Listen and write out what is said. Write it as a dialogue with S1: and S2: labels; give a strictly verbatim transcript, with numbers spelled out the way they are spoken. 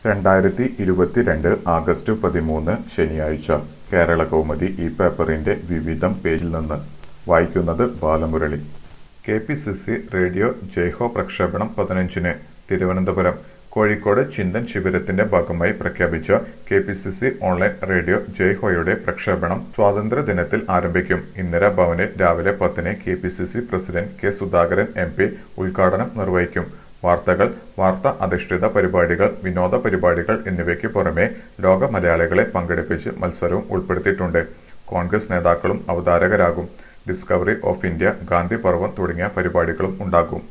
S1: രണ്ടായിരത്തി ഇരുപത്തിരണ്ട് ആഗസ്റ്റ് പതിമൂന്ന് ശനിയാഴ്ച കേരളകൗമുദി ഈ പേപ്പറിന്റെ വിവിധം പേജിൽ നിന്ന് വായിക്കുന്നത് Balamurali. K P C C radio Jai Ho പ്രക്ഷേപണം പതിനഞ്ചിന് തിരുവനന്തപുരം. കോഴിക്കോട് ചിന്തൻ ശിബിരത്തിന്റെ ഭാഗമായി പ്രഖ്യാപിച്ച K P C C online radio ജയ്ഹോയുടെ പ്രക്ഷേപണം സ്വാതന്ത്ര്യദിനത്തിൽ ആരംഭിക്കും. ഇന്ദിരാ ഭവനിൽ രാവിലെ പത്തിന് K P C C president K Sudhakaran M P ഉദ്ഘാടനം നിർവഹിക്കും. വാർത്തകൾ, വാർത്താ അധിഷ്ഠിത പരിപാടികൾ, വിനോദ പരിപാടികൾ എന്നിവയ്ക്ക് പുറമെ ലോക മലയാളികളെ പങ്കെടുപ്പിച്ച് മത്സരവും ഉൾപ്പെടുത്തിയിട്ടുണ്ട്. കോൺഗ്രസ് നേതാക്കളും അവതാരകരാകും. ഡിസ്കവറി ഓഫ് ഇന്ത്യ, ഗാന്ധി പർവ്വം തുടങ്ങിയ പരിപാടികളും ഉണ്ടാകും.